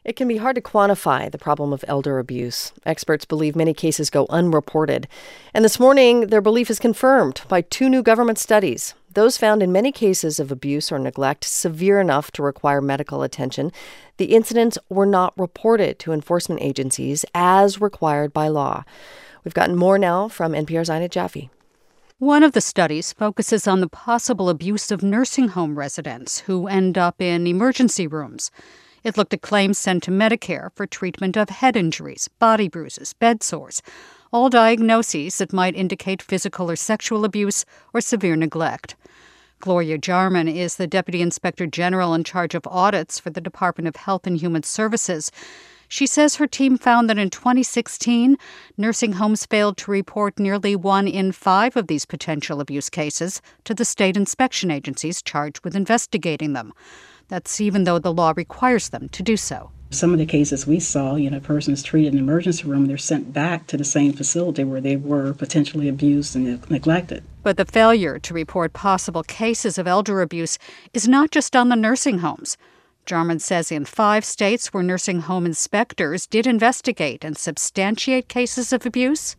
It can be hard to quantify the problem of elder abuse. Experts believe many cases go unreported. And this morning, their belief is confirmed by 2 new government studies. Those found in many cases of abuse or neglect severe enough to require medical attention, the incidents were not reported to enforcement agencies as required by law. We've gotten more now from NPR's Ina Jaffe. One of the studies focuses on the possible abuse of nursing home residents who end up in emergency rooms. It looked at claims sent to Medicare for treatment of head injuries, body bruises, bed sores, all diagnoses that might indicate physical or sexual abuse or severe neglect. Gloria Jarman is the Deputy Inspector General in charge of audits for the Department of Health and Human Services. She says her team found that in 2016, nursing homes failed to report nearly 1 in 5 of these potential abuse cases to the state inspection agencies charged with investigating them. That's even though the law requires them to do so. Some of the cases we saw, a person is treated in an emergency room, they're sent back to the same facility where they were potentially abused and neglected. But the failure to report possible cases of elder abuse is not just on the nursing homes. Jarman says in 5 states where nursing home inspectors did investigate and substantiate cases of abuse,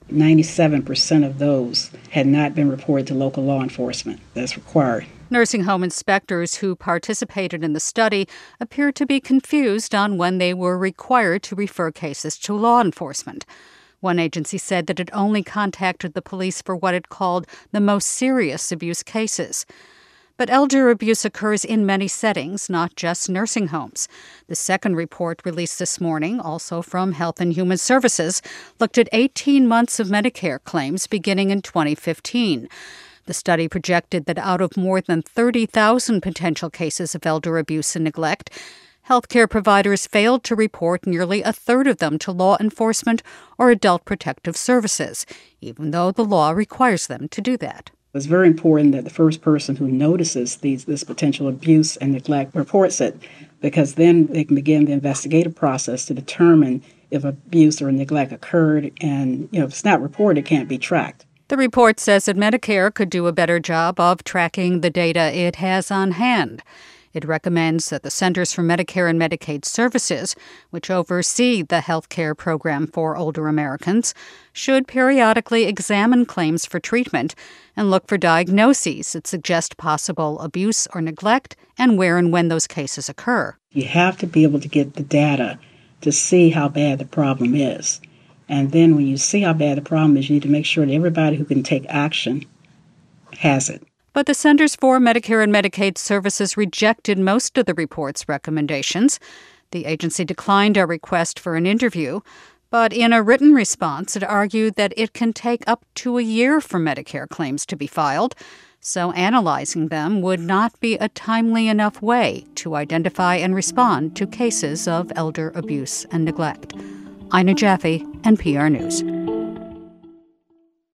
97% of those had not been reported to local law enforcement. That's required. Nursing home inspectors who participated in the study appeared to be confused on when they were required to refer cases to law enforcement. One agency said that it only contacted the police for what it called the most serious abuse cases. But elder abuse occurs in many settings, not just nursing homes. The second report released this morning, also from Health and Human Services, looked at 18 months of Medicare claims beginning in 2015. The study projected that out of more than 30,000 potential cases of elder abuse and neglect, healthcare providers failed to report nearly a third of them to law enforcement or adult protective services, even though the law requires them to do that. It's very important that the first person who notices this potential abuse and neglect reports it, because then they can begin the investigative process to determine if abuse or neglect occurred, and if it's not reported, it can't be tracked. The report says that Medicare could do a better job of tracking the data it has on hand. It recommends that the Centers for Medicare and Medicaid Services, which oversee the health care program for older Americans, should periodically examine claims for treatment and look for diagnoses that suggest possible abuse or neglect and where and when those cases occur. You have to be able to get the data to see how bad the problem is. And then when you see how bad the problem is, you need to make sure that everybody who can take action has it. But the Centers for Medicare and Medicaid Services rejected most of the report's recommendations. The agency declined our request for an interview, but in a written response, it argued that it can take up to a year for Medicare claims to be filed, so analyzing them would not be a timely enough way to identify and respond to cases of elder abuse and neglect. Ina Jaffe, NPR News.